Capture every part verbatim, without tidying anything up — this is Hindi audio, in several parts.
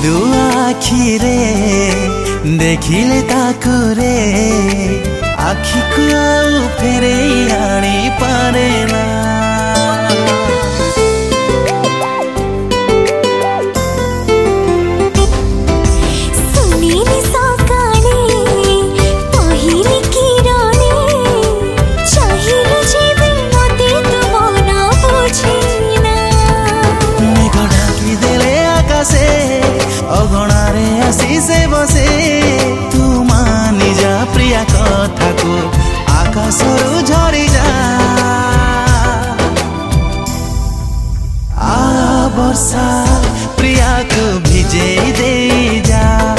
निदु आखिरे देखिले ताकु रे आखि को आउ फेरे आनी पारे ना। अगणारे आसी से बसे तू मानी जा प्रिया कथा को आकाशरू झरी जा। आ वर्षा प्रिया को भिजे दे जा।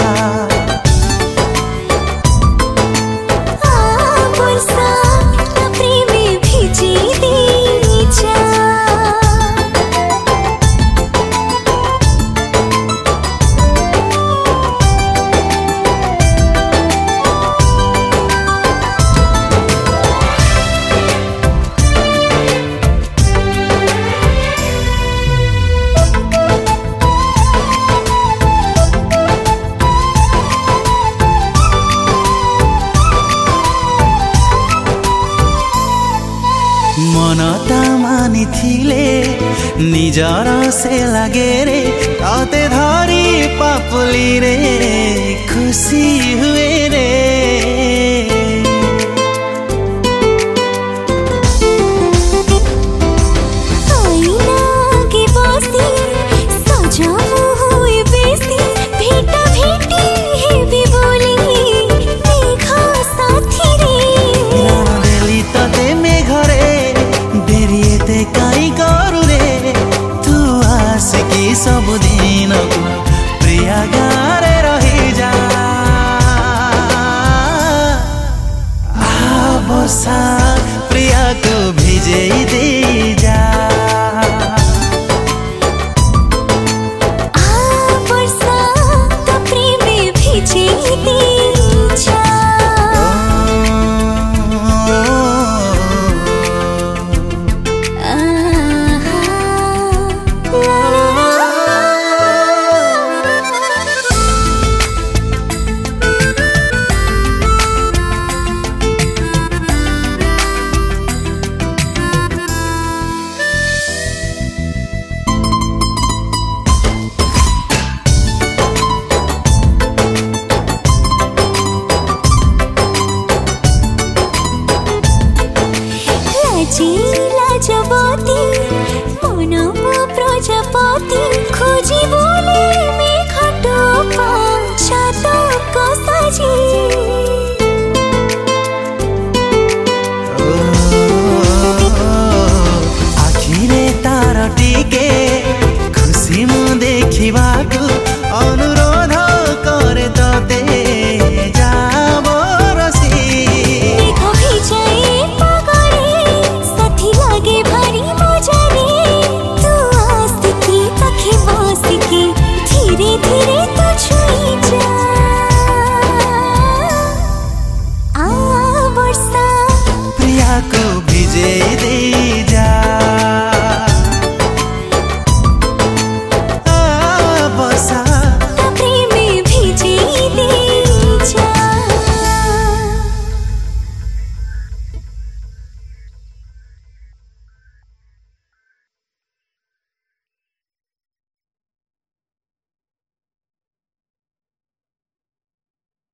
मनता मानी थिले निजर से लागे रे तते धरी पापुली रे खुशी हुए रे। काई करू रे तू आसिकी सब दिन को प्रिया गारे रही जा। आ वर्षा प्रिया को भिजे दे जा। आ वर्षा तो प्रेम भिजे दे जा। लाजवती मनम प्रजापति खोजी बोले मेघटो छातक साजी। आखिरे तार टिके